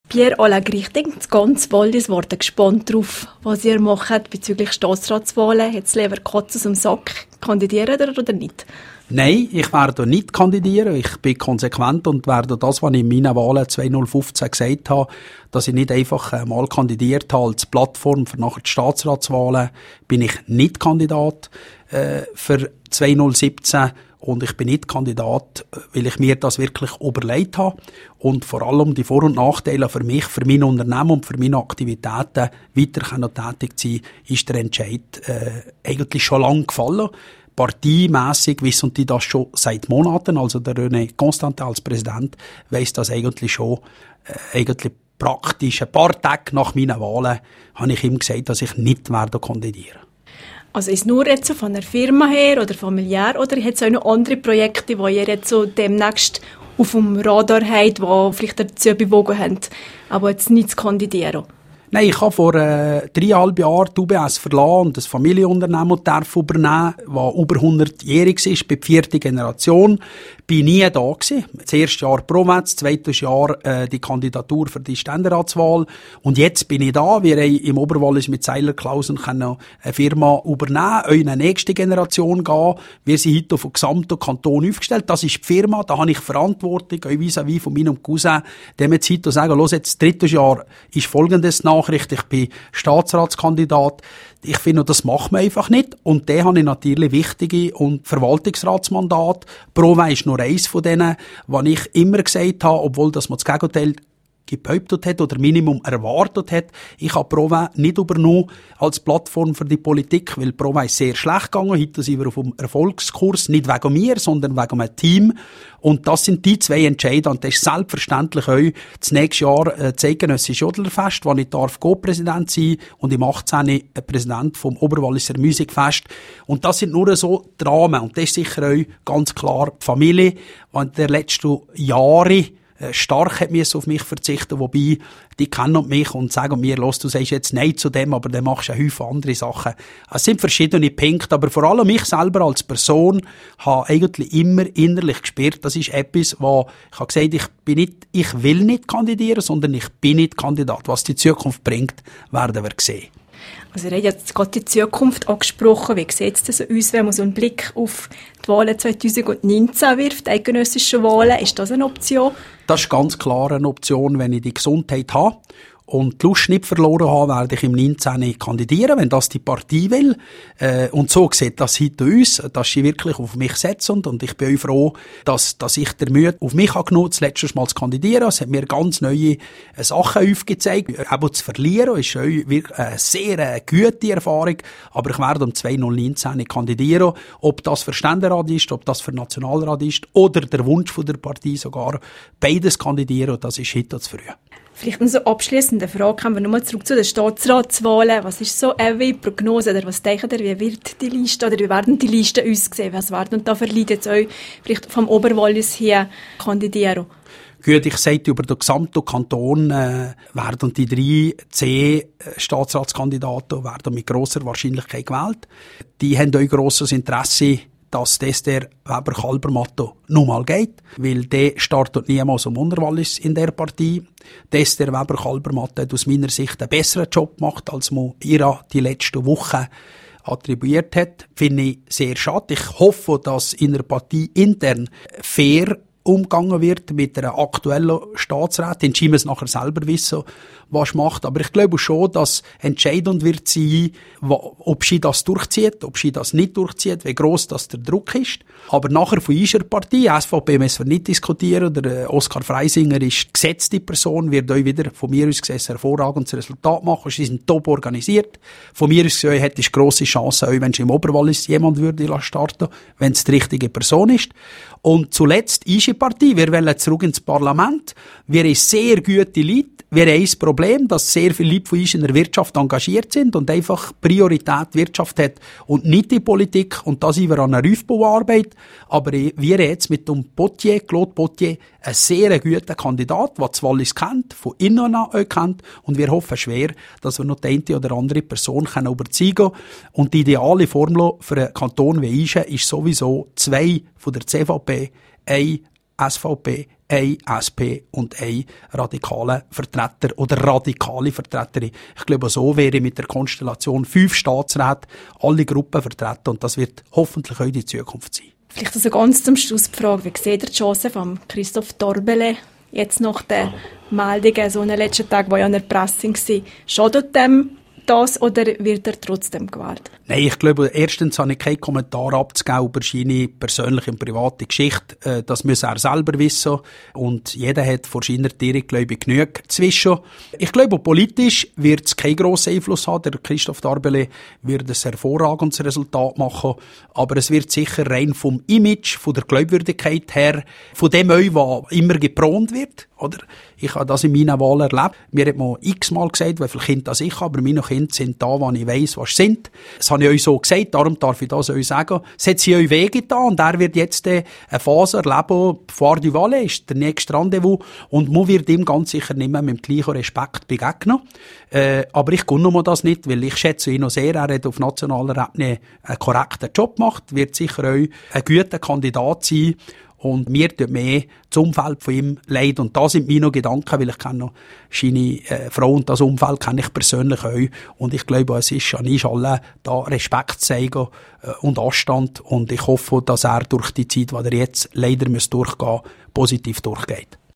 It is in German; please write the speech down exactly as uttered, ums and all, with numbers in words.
Pierre Olagri, ich denke, das ganze Wallis wurde gespannt darauf, was ihr macht bezüglich Staatsratswahlen. Jetzt lieber Katz aus dem Sack. Kandidieren oder nicht? Nein, ich werde nicht kandidieren. Ich bin konsequent und werde das, was ich in meinen Wahlen zweitausendfünfzehn gesagt habe, dass ich nicht einfach mal kandidiert habe als Plattform für nachher die Staatsratswahlen, bin ich nicht Kandidat äh, für zweitausendsiebzehn. Und ich bin nicht Kandidat, weil ich mir das wirklich überlegt habe. Und vor allem die Vor- und Nachteile für mich, für mein Unternehmen und für meine Aktivitäten weiter tätig zu sein, ist der Entscheid äh, eigentlich schon lange gefallen. Parteimässig wissen die das schon seit Monaten. Also der René Constantin als Präsident weiss das eigentlich schon äh, eigentlich praktisch. Ein paar Tage nach meinen Wahlen habe ich ihm gesagt, dass ich nicht werde kandidieren. Also ist es nur jetzt so von der Firma her oder familiär oder hat es auch noch andere Projekte, die ihr jetzt so demnächst auf dem Radar habt, die vielleicht dazu bewogen haben, aber jetzt nicht zu kandidieren? Nein, ich habe vor äh, dreieinhalb Jahren die U B S verlassen und ein Familienunternehmen darf übernehmen, das über hundertjährig ist, bei der vierten Generation. Bin nie da gewesen. Das erste Jahr Prometz, das zweite Jahr äh, die Kandidatur für die Ständeratswahl. Und jetzt bin ich da. Wir haben im Oberwallis mit Seiler Klausen eine Firma übernehmen, in eine nächste Generation gehen. Wir sind heute auf dem gesamten Kanton aufgestellt. Das ist die Firma, da habe ich Verantwortung, auch vis-à-vis von meinem Cousin, dem jetzt heute sagen, los, jetzt das dritte Jahr ist folgendes Nachricht, ich bin Staatsratskandidat. Ich finde, das macht man einfach nicht. Und den habe ich natürlich wichtige und Verwaltungsratsmandat. Prova ist nur eins von denen, was ich immer gesagt habe, obwohl das man das Gegenteil gebehauptet hat oder Minimum erwartet hat. Ich habe Prova nicht übernommen als Plattform für die Politik, weil Prova ist sehr schlecht gegangen. Heute sind wir auf einem Erfolgskurs, nicht wegen mir, sondern wegen einem Team. Und das sind die zwei Entscheidungen. Und das ist selbstverständlich auch das nächste Jahr äh, das Eidgenössische Jodlerfest, wo ich darf Co-Präsident sein und im achtzehn Präsident vom Oberwalliser Musikfest. Und das sind nur so Dramen. Und das ist sicher auch ganz klar die Familie, die in den letzten Jahren stark hat müssen auf mich verzichten, wobei die kennen mich und sagen mir, los, du sagst jetzt Nein zu dem, aber dann machst du eine Haufen andere Sachen. Es sind verschiedene Punkte, aber vor allem ich selber als Person habe eigentlich immer innerlich gespürt, das ist etwas, wo ich habe gesagt, ich bin nicht, ich will nicht kandidieren, sondern ich bin nicht Kandidat. Was die Zukunft bringt, werden wir sehen. Also ihr habt jetzt gerade die Zukunft angesprochen. Wie sieht es aus, wenn man so einen Blick auf die Wahlen zweitausendneunzehn wirft, die eidgenössischen Wahlen? Ist das eine Option? Das ist ganz klar eine Option, wenn ich die Gesundheit habe und die Lust nicht verloren habe, werde ich im neunzehn kandidieren, wenn das die Partei will. Äh, und so sieht das heute aus, dass sie wirklich auf mich setzen. Und ich bin auch froh, dass, dass ich der Mühe auf mich habe genommen, das letzte Mal zu kandidieren. Es hat mir ganz neue äh, Sachen aufgezeigt. Aber zu verlieren ist auch wirklich eine sehr äh, gute Erfahrung. Aber ich werde um zweitausendneunzehn kandidieren. Ob das für Ständerat ist, ob das für Nationalrat ist oder der Wunsch von der Partei sogar beides kandidieren, das ist heute zu früh. Vielleicht noch so abschliessende Frage, kommen wir nochmal zurück zu den Staatsratswahlen. Was ist so eine Prognose oder was denkt ihr, wie wird die Liste oder wie werden die Listen aussehen? Was werden da für Leute jetzt euch vielleicht vom Oberwallis hier kandidieren? Gut, ich sage, über den gesamten Kanton äh, werden die drei C-Staatsratskandidaten werden mit grosser Wahrscheinlichkeit gewählt. Die haben auch grosses Interesse, dass das der Weber-Kalbermatto nun mal geht, weil der startet niemals um Unterwallis in der Partei. Das der Weber-Kalbermatto hat aus meiner Sicht einen besseren Job gemacht, als man ihr die letzten Wochen attribuiert hat. Finde ich sehr schade. Ich hoffe, dass in der Partei intern fair umgegangen wird mit einer aktuellen Staatsrätin. Sie muss nachher selber wissen, was sie macht. Aber ich glaube schon, dass entscheidend wird sein, ob sie das durchzieht, ob sie das nicht durchzieht, wie gross das der Druck ist. Aber nachher von unserer Partei, S V P müssen wir nicht diskutieren. Der Oskar Freisinger ist gesetzte Person, wird euch wieder von mir aus gesehen ein hervorragendes Resultat machen. Sie sind top organisiert. Von mir aus gesehen hätte ich grosse Chancen, auch wenn sie im Oberwallis jemand würde starten, wenn es die richtige Person ist. Und zuletzt unsere Partei. Wir wollen zurück ins Parlament. Wir haben sehr gute Leute. Wir haben ein Problem, dass sehr viele Leute von uns in der Wirtschaft engagiert sind und einfach Priorität Wirtschaft hat und nicht die Politik. Und da sind wir an einer Aufbauarbeit. Aber wir haben jetzt mit dem Potier, Claude Potier, einen sehr guten Kandidat, der das Wallis kennt, von innen an auch kennt. Und wir hoffen schwer, dass wir noch die eine oder andere Person überzeugen können. Und die ideale Formel für einen Kanton wie Ischen ist sowieso zwei von der C V P, ein S V P, ein S P und ein radikaler Vertreter oder radikale Vertreterin. Ich glaube, so wäre mit der Konstellation fünf Staatsräte alle Gruppen vertreten und das wird hoffentlich auch die Zukunft sein. Vielleicht also ganz zum Schluss die Frage, wie sieht ihr die Chance von Christoph Torbele jetzt nach den Meldungen, so einen letzten Tag, wo ja in der Presse war, schadet dem das oder wird er trotzdem gewählt? Nein, ich glaube, erstens habe ich keinen Kommentar abzugeben über seine persönliche und private Geschichte. Das muss er selber wissen. Und jeder hat vor seiner Tiere, glaube ich, genug zwischen. Ich glaube, politisch wird es keinen grossen Einfluss haben. Der Christoph Torbele wird ein hervorragendes Resultat machen. Aber es wird sicher rein vom Image, von der Glaubwürdigkeit her, von dem euch, was immer gepront wird. Oder? Ich habe das in meiner Wahl erlebt. Mir hat man x-mal gesagt, wie viele Kinder das ich habe, aber meine Kinder sind da, wo ich weiss, was sie sind. Das habe ich euch so gesagt, darum darf ich das euch sagen. Es hat sie euch wehgetan und er wird jetzt eine Phase erleben, vor die Wahl ist, der nächste Rendezvous. Und man wird ihm ganz sicher nicht mehr mit dem gleichen Respekt begegnen. Äh, aber ich gönne mir das nicht, weil ich schätze ihn noch sehr. Er hat auf nationaler Ebene einen korrekten Job gemacht, wird sicher auch ein guter Kandidat sein. Und mir tut mehr das Umfeld von ihm leid. Und da sind meine Gedanken, weil ich kenne noch seine äh, Frau und das Umfeld kenne ich persönlich auch. Und ich glaube, es ist an uns allen da Respekt zeigen äh, und Anstand. Und ich hoffe, dass er durch die Zeit, die er jetzt leider muss durchgehen muss, positiv durchgeht.